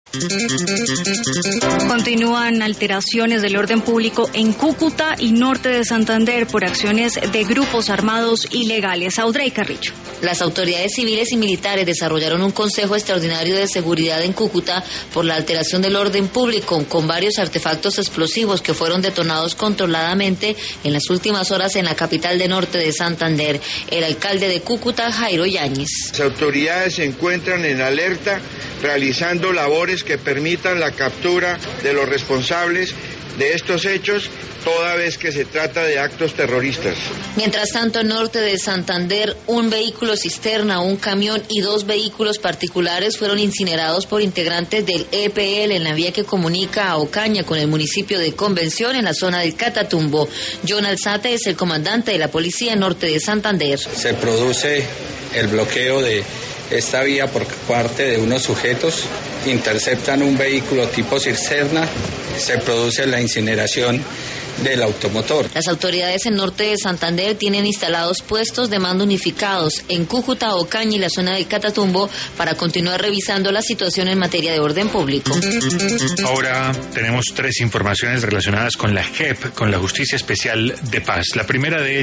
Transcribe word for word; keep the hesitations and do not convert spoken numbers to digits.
Continúan alteraciones del orden público en Cúcuta y norte de Santander por acciones de grupos armados ilegales. Audrey Carrillo. Las autoridades civiles y militares desarrollaron un consejo extraordinario de seguridad en Cúcuta por la alteración del orden público con varios artefactos explosivos que fueron detonados controladamente en las últimas horas en la capital de norte de Santander. El alcalde de Cúcuta, Jairo Yáñez. Las autoridades se encuentran en alerta realizando labores que permitan la captura de los responsables de estos hechos, toda vez que se trata de actos terroristas. Mientras tanto, en norte de Santander, un vehículo cisterna, un camión y dos vehículos particulares fueron incinerados por integrantes del E P L en la vía que comunica a Ocaña con el municipio de Convención en la zona del Catatumbo. John Alzate es el comandante de la Policía Norte de Santander. Se produce el bloqueo de esta vía por parte de unos sujetos, interceptan un vehículo tipo cisterna, se produce la incineración del automotor. Las autoridades en norte de Santander tienen instalados puestos de mando unificados en Cúcuta, Ocaña y la zona del Catatumbo para continuar revisando la situación en materia de orden público. Ahora tenemos tres informaciones relacionadas con la J E P, con la Justicia Especial de Paz. La primera de ellas